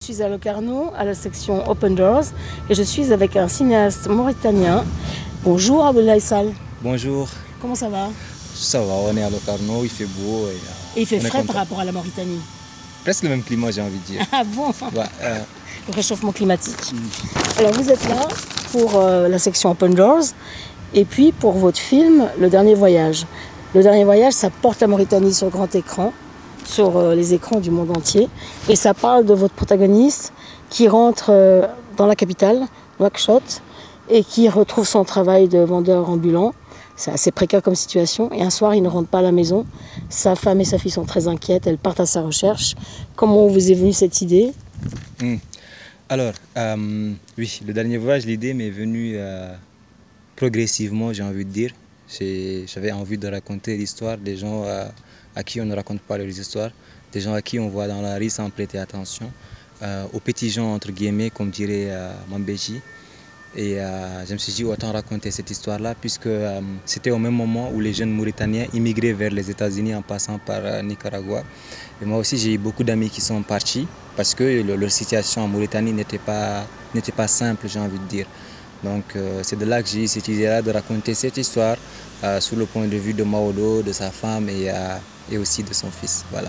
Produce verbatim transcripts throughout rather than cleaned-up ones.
Je suis à Locarno, à la section Open Doors, et je suis avec un cinéaste mauritanien. Bonjour Abdoulaye Sall. Bonjour. Comment ça va? Ça va, on est à Locarno, il fait beau. Et, euh, et il fait on est frais content. par rapport à la Mauritanie. Presque le même climat, j'ai envie de dire. Ah bon? Ouais, euh, Le réchauffement climatique. Mm. Alors vous êtes là pour euh, la section Open Doors, et puis pour votre film Le Dernier Voyage. Le Dernier Voyage, ça porte la Mauritanie sur grand écran, sur euh, les écrans du monde entier, et ça parle de votre protagoniste qui rentre euh, dans la capitale, Nouakchott, et qui retrouve son travail de vendeur ambulant. C'est assez précaire comme situation, et un soir il ne rentre pas à la maison. Sa femme et sa fille sont très inquiètes, elles partent à sa recherche. Comment vous est venue cette idée? mmh. Alors, euh, oui, Le Dernier Voyage, l'idée m'est venue euh, progressivement, j'ai envie de dire. J'avais envie de raconter l'histoire des gens euh, à qui on ne raconte pas leurs histoires, des gens à qui on voit dans la rue sans prêter attention, euh, aux petits gens, entre guillemets, comme dirait euh, Mambéji. Et euh, je me suis dit autant raconter cette histoire-là, puisque euh, c'était au même moment où les jeunes Mauritaniens immigraient vers les États-Unis en passant par euh, Nicaragua. Et moi aussi, j'ai eu beaucoup d'amis qui sont partis parce que le, leur situation en Mauritanie n'était pas, n'était pas simple, j'ai envie de dire. Donc euh, c'est de là que j'ai eu cette idée-là de raconter cette histoire euh, sous le point de vue de Maodo, de sa femme et, euh, et aussi de son fils. Voilà.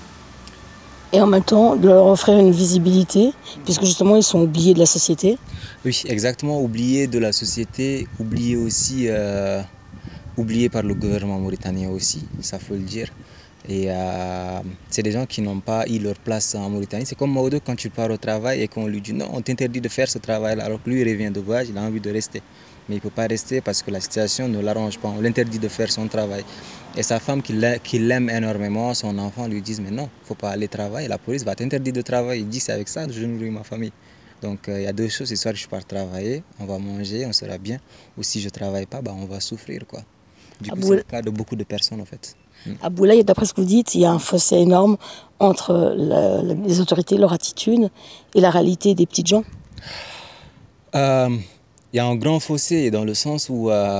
Et en même temps de leur offrir une visibilité, puisque justement ils sont oubliés de la société. Oui, exactement, oubliés de la société, oubliés aussi, euh, oubliés par le gouvernement mauritanien aussi, ça faut le dire. Et euh, c'est des gens qui n'ont pas eu leur place en Mauritanie. C'est comme Maodo quand tu pars au travail et qu'on lui dit non, on t'interdit de faire ce travail-là, alors que lui il revient de voyage, il a envie de rester. Mais il ne peut pas rester parce que la situation ne l'arrange pas, on l'interdit de faire son travail. Et sa femme qui l'aime énormément, son enfant lui dit mais non, il ne faut pas aller travailler, la police va t'interdire de travailler. Il dit c'est avec ça que je nourris ma famille. Donc il euh, y a deux choses, c'est soit je pars travailler, on va manger, on sera bien, ou si je ne travaille pas, bah, on va souffrir, quoi. Du coup, c'est le cas de beaucoup de personnes en fait. À Boulaye, d'après ce que vous dites, il y a un fossé énorme entre la, la, les autorités, leur attitude, et la réalité des petites gens. Euh, il y a un grand fossé dans le sens où, euh,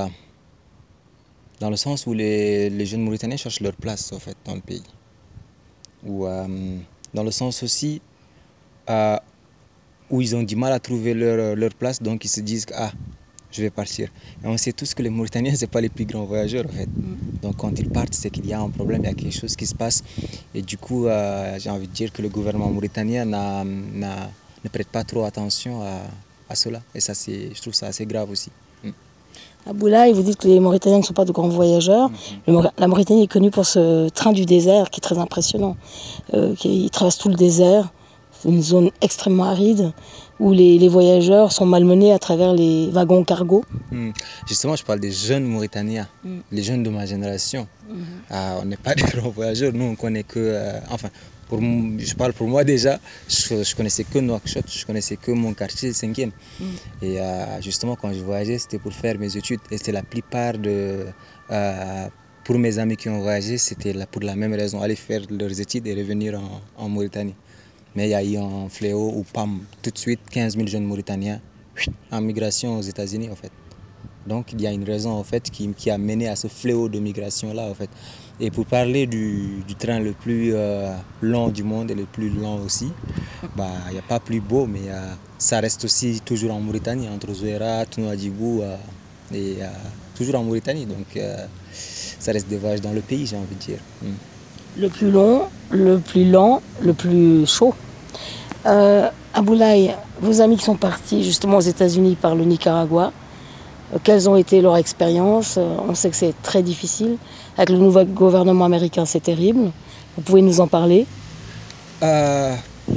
dans le sens où les, les jeunes Mauritaniens cherchent leur place en fait, dans le pays. Ou, euh, dans le sens aussi euh, où ils ont du mal à trouver leur, leur place, donc ils se disent que ah, je vais partir. Et on sait tous que les Mauritaniens, ce n'est pas les plus grands voyageurs en fait. Donc quand ils partent, c'est qu'il y a un problème, il y a quelque chose qui se passe. Et du coup, euh, j'ai envie de dire que le gouvernement mauritanien n'a, n'a, ne prête pas trop attention à, à cela. Et ça, c'est, je trouve ça assez grave aussi. Mm. À Boulaye, vous dites que les Mauritaniens ne sont pas de grands voyageurs. Mm-hmm. La Mauritanie est connue pour ce train du désert qui est très impressionnant. Euh, qui traverse tout le désert. C'est une zone extrêmement aride où les, les voyageurs sont malmenés à travers les wagons cargo. Mmh. Justement, je parle des jeunes Mauritaniens, mmh. les jeunes de ma génération. Mmh. Euh, on n'est pas des grands voyageurs, nous on connaît que... Euh, enfin, pour, je parle pour moi déjà, je, je connaissais que Nouakchott, je connaissais que mon quartier, le cinquième. Mmh. Et euh, justement, quand je voyageais, c'était pour faire mes études. Et c'était la plupart de... Euh, pour mes amis qui ont voyagé, c'était pour la même raison, aller faire leurs études et revenir en, en Mauritanie. Mais il y a eu un fléau où, pam, tout de suite, quinze mille jeunes Mauritaniens en migration aux États-Unis, en fait. Donc, il y a une raison, en fait, qui, qui a mené à ce fléau de migration-là, en fait. Et pour parler du, du train le plus euh, long du monde et le plus long aussi, bah, il n'y a pas plus beau, mais euh, ça reste aussi toujours en Mauritanie, entre Zouérat, Nouadhibou euh, et euh, toujours en Mauritanie. Donc, euh, ça reste des voyages dans le pays, j'ai envie de dire. Mm. Le plus long, le plus lent, le plus chaud. Euh, à Boulaye, vos amis qui sont partis justement aux États-Unis par le Nicaragua, euh, quelles ont été leurs expériences? euh, On sait que c'est très difficile. Avec le nouveau gouvernement américain, c'est terrible. Vous pouvez nous en parler? euh,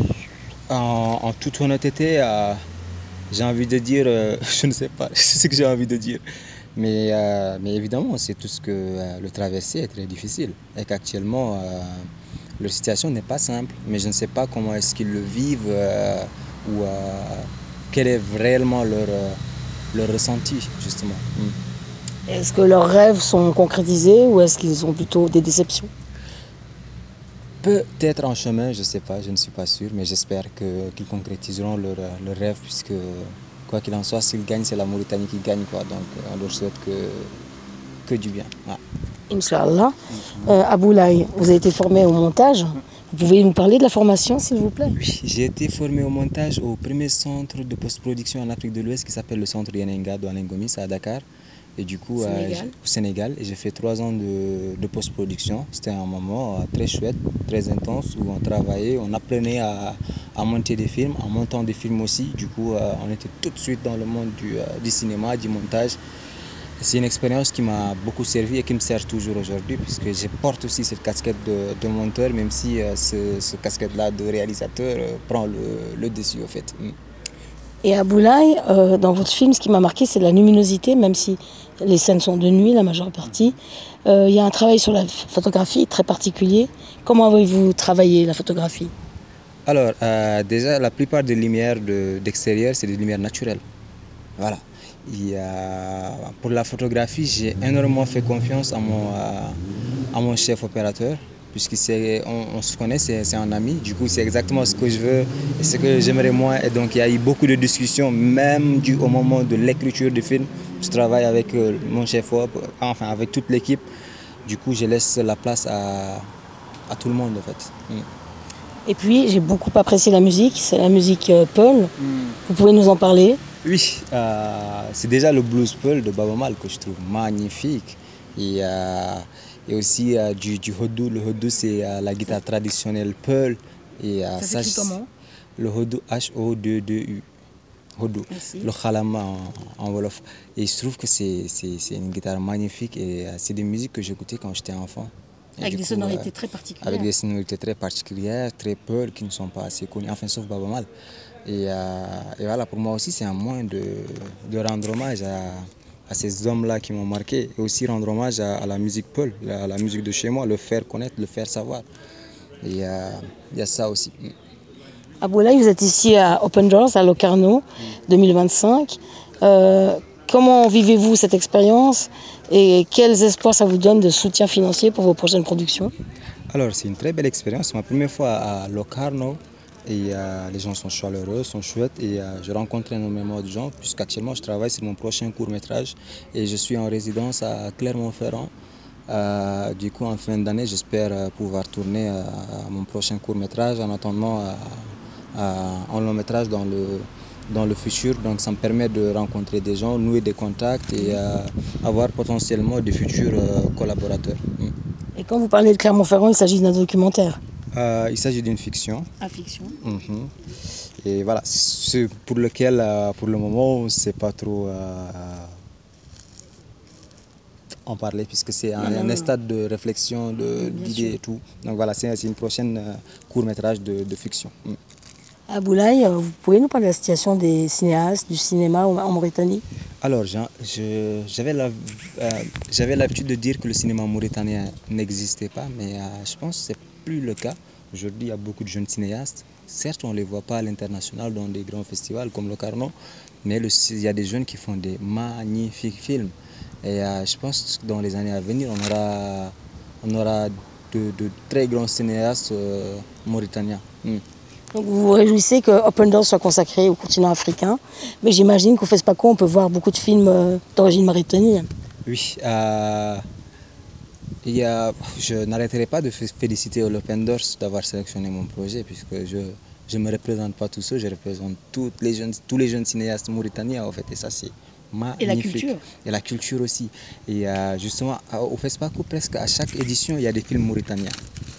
en, en toute honnêteté, euh, j'ai envie de dire, euh, je ne sais pas, c'est ce que j'ai envie de dire. Mais, euh, mais évidemment, c'est tout ce que euh, le traverser est très difficile. Et qu'actuellement, euh, leur situation n'est pas simple. Mais je ne sais pas comment est-ce qu'ils le vivent euh, ou euh, quel est réellement leur, euh, leur ressenti, justement. Mm. Est-ce que leurs rêves sont concrétisés ou est-ce qu'ils ont plutôt des déceptions? Peut-être en chemin, je ne sais pas, je ne suis pas sûr. Mais j'espère que, qu'ils concrétiseront leurs leur rêves puisque... Quoi qu'il en soit, s'ils gagnent, c'est la Mauritanie qui gagne, quoi. Donc on leur souhaite que, que du bien. Ah. Inch'Allah. Euh, à Boulaye, vous avez été formé au montage. Vous pouvez nous parler de la formation, s'il vous plaît? Oui, j'ai été formé au montage au premier centre de post-production en Afrique de l'Ouest qui s'appelle le centre Yenenga de Alain Gomis à Dakar. Et du coup, Sénégal. Euh, au Sénégal, et j'ai fait trois ans de, de post-production. C'était un moment euh, très chouette, très intense, où on travaillait, on apprenait à, à monter des films, en montant des films aussi. Du coup, euh, on était tout de suite dans le monde du, euh, du cinéma, du montage. C'est une expérience qui m'a beaucoup servi et qui me sert toujours aujourd'hui, puisque je porte aussi cette casquette de, de monteur, même si euh, ce, ce casquette-là de réalisateur euh, prend le, le dessus, au fait. Mm. Et à Boulaye, euh, dans votre film, ce qui m'a marqué, c'est la luminosité, même si les scènes sont de nuit, la majeure partie. Euh, il y a un travail sur la photographie très particulier. Comment avez-vous travaillé la photographie? Alors, euh, déjà, la plupart des lumières de, d'extérieur, c'est des lumières naturelles. Voilà. Et, euh, pour la photographie, j'ai énormément fait confiance à mon, euh, à mon chef opérateur, puisqu'on on, on se connaît, c'est un ami. Du coup, c'est exactement ce que je veux et ce que j'aimerais moi. Et donc, il y a eu beaucoup de discussions, même du, au moment de l'écriture du film. Je travaille avec euh, mon chef op, enfin avec toute l'équipe. Du coup, je laisse la place à, à tout le monde, en fait. Mm. Et puis, j'ai beaucoup apprécié la musique, c'est la musique euh, Peul. Mm. Vous pouvez nous en parler? Oui, euh, c'est déjà le blues Peul de Baaba Maal que je trouve magnifique. Et, euh, et aussi euh, du, du Hodou. Le Hodou, c'est euh, la guitare traditionnelle Peul. Et, euh, ça s'écrit comment? Le Hodou, H O deux D U. Hodou. Le Khalama en, en Wolof. Et je trouve que c'est une guitare magnifique et euh, c'est des musiques que j'écoutais quand j'étais enfant. Et avec des coup, sonorités euh, très particulières. Avec des sonorités très particulières, très Peul, qui ne sont pas assez connues, enfin sauf Baaba Maal. Et, euh, et voilà, pour moi aussi, c'est un moyen de, de rendre hommage à, à ces hommes-là qui m'ont marqué et aussi rendre hommage à, à la musique Peul, à la musique de chez moi, le faire connaître, le faire savoir. Et il euh, y a ça aussi. À Boulaye, vous êtes ici à Open Doors, à Locarno, deux mille vingt-cinq. Euh, comment vivez-vous cette expérience et quels espoirs ça vous donne de soutien financier pour vos prochaines productions? Alors, c'est une très belle expérience. C'est ma première fois à Locarno. Et euh, les gens sont chaleureux, sont chouettes et euh, je rencontre énormément de gens puisqu'actuellement je travaille sur mon prochain court-métrage et je suis en résidence à Clermont-Ferrand. Euh, du coup, en fin d'année, j'espère pouvoir tourner euh, mon prochain court-métrage en attendant euh, euh, un long-métrage dans le, dans le futur. Donc ça me permet de rencontrer des gens, nouer des contacts et euh, avoir potentiellement de futurs euh, collaborateurs. Et quand vous parlez de Clermont-Ferrand, il s'agit d'un documentaire? Euh, il s'agit d'une fiction. Ah, fiction. Mm-hmm. Et voilà, c'est pour lequel, euh, pour le moment, on ne sait pas trop euh, en parler, puisque c'est un, un stade de réflexion, d'idées et tout. Donc voilà, c'est une prochaine euh, court-métrage de, de fiction. Mm. À Boulaye, vous pouvez nous parler de la situation des cinéastes, du cinéma en Mauritanie? Alors, j'avais l'habitude de dire que le cinéma mauritanien n'existait pas, mais euh, je pense que ce n'est plus le cas. Aujourd'hui, il y a beaucoup de jeunes cinéastes. Certes, on ne les voit pas à l'international dans des grands festivals comme Locarno, mais le, il y a des jeunes qui font des magnifiques films. Et euh, je pense que dans les années à venir, on aura, on aura de, de très grands cinéastes euh, mauritaniens. Mm. Donc vous vous réjouissez que Open Doors soit consacré au continent africain, mais j'imagine qu'au FESPACO, on peut voir beaucoup de films euh, d'origine mauritanienne. Oui, euh, il y a, je n'arrêterai pas de féliciter Open Doors d'avoir sélectionné mon projet, puisque je je ne me représente pas tout seul, je représente toutes les jeunes, tous les jeunes cinéastes mauritaniens, en fait, et ça c'est magnifique. Et la culture. Et la culture aussi. Et euh, justement, au FESPACO, presque à chaque édition, il y a des films mauritaniens.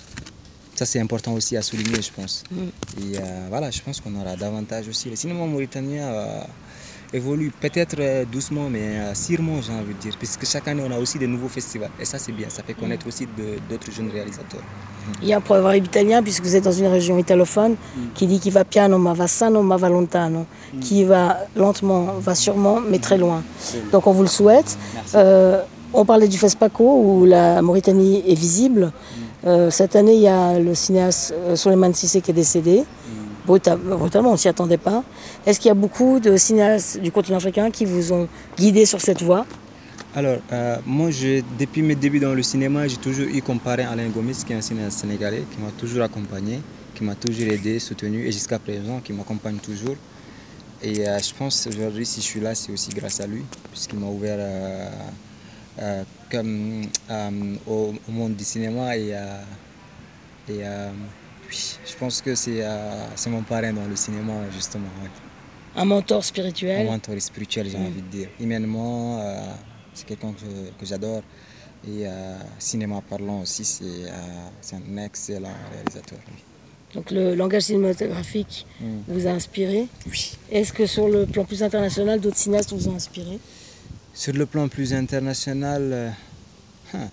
Ça, c'est important aussi à souligner, je pense. Mm. Et euh, voilà, je pense qu'on aura davantage aussi. Le cinéma mauritanien euh, évolue peut-être euh, doucement, mais euh, sûrement, j'ai envie de dire. Puisque chaque année, on a aussi de nouveaux festivals. Et ça, c'est bien. Ça fait connaître mm. aussi d'autres jeunes réalisateurs. Mm. Il y a un proverbe italien, puisque vous êtes dans une région italophone, mm. qui dit qu'il va piano, ma va sano, ma va lontano. Mm. Qui va lentement, va sûrement, mais très loin. Mm. Donc, on vous le souhaite. Euh, on parlait du FESPACO, où la Mauritanie est visible. Mm. Euh, cette année, il y a le cinéaste euh, Souleymane Cissé qui est décédé. Mm. Brutal, brutalement, on ne s'y attendait pas. Est-ce qu'il y a beaucoup de cinéastes du continent africain qui vous ont guidé sur cette voie? Alors, euh, moi, je, depuis mes débuts dans le cinéma, j'ai toujours eu comme parrain Alain Gomis, qui est un cinéaste sénégalais, qui m'a toujours accompagné, qui m'a toujours aidé, soutenu, et jusqu'à présent, qui m'accompagne toujours. Et euh, je pense aujourd'hui, si je suis là, c'est aussi grâce à lui, puisqu'il m'a ouvert euh, euh, comme, euh, au, au monde du cinéma et, euh, et euh, Oui, je pense que c'est euh, c'est mon parrain dans le cinéma, justement. Ouais. Un mentor Un spirituel. mentor spirituel, j'ai Mm. envie de dire. Humainement, euh, c'est quelqu'un que, que j'adore. Et euh, cinéma parlant aussi, c'est euh, c'est un excellent réalisateur. Oui. Donc le langage cinématographique Mm. vous a inspiré. Oui. Est-ce que sur le plan plus international, d'autres cinéastes vous ont inspiré? Sur le plan plus international, euh, hein,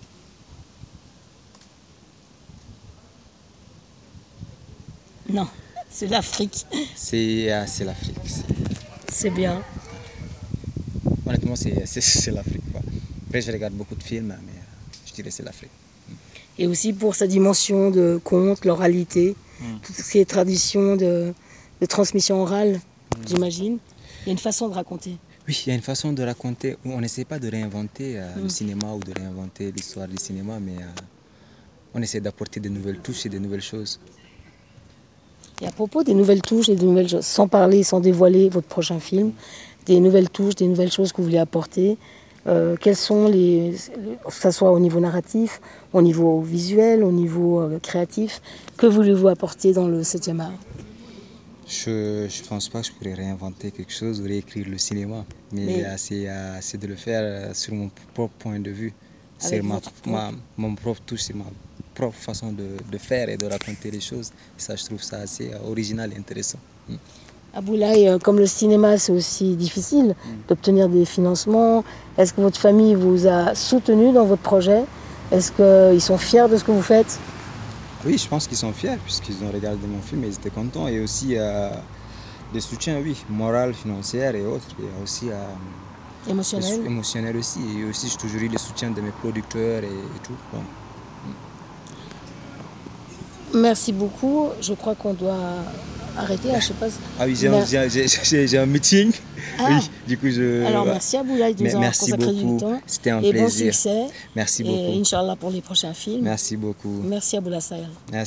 Non, c'est l'Afrique. c'est euh, c'est l'Afrique. C'est- C'est bien. Honnêtement, c'est c'est- c'est l'Afrique. quoi. Après, je regarde beaucoup de films, mais euh, je dirais que c'est l'Afrique. Et aussi pour sa dimension de conte, l'oralité, Mm. tout ce qui est tradition de, de transmission orale, j'imagine. Il y a une façon de raconter. Oui, il y a une façon de raconter où on n'essaie pas de réinventer euh, Mm. le cinéma ou de réinventer l'histoire du cinéma, mais euh, on essaie d'apporter de nouvelles touches et de nouvelles choses. Et à propos des nouvelles touches et des nouvelles choses, sans parler, sans dévoiler votre prochain film, des nouvelles touches, des nouvelles choses que vous voulez apporter, euh, quelles sont les, que ce soit au niveau narratif, au niveau visuel, au niveau euh, créatif, que voulez-vous apporter dans le septième art? Je ne pense pas que je pourrais réinventer quelque chose ou réécrire le cinéma, mais, Mais- euh, c'est euh, c'est de le faire euh, sur mon propre point de vue. C'est Avec ma, votre propre- ma- mon propre touche, c'est ma propre façon de, de faire et de raconter les choses. Et ça, je trouve ça assez euh, original et intéressant. Mm. Aboulaye, euh, comme le cinéma, c'est aussi difficile d'obtenir des financements. Est-ce que votre famille vous a soutenu dans votre projet? Est-ce qu'ils sont fiers de ce que vous faites? Oui, je pense qu'ils sont fiers puisqu'ils ont regardé mon film et ils étaient contents. Et aussi euh, des soutiens, oui, moral, financier et autres. Il y a aussi euh, des Émotionnel? sou- émotionnels aussi. Et aussi, j'ai toujours eu le soutien de mes producteurs et, et tout. Bon. Merci beaucoup. Je crois qu'on doit arrêter. Ah, je sais pas. si- Ah oui, j'ai un, Mer- j'ai- j'ai- j'ai- j'ai un meeting. Ah. Oui, du coup, je. Alors, ouais. merci Aboulaye de Mais nous avoir merci consacré beaucoup. du temps. C'était un Et bon plaisir. succès. Merci Et beaucoup. Inch'Allah pour les prochains films. Merci beaucoup. Merci Aboulaye Sayal. Merci.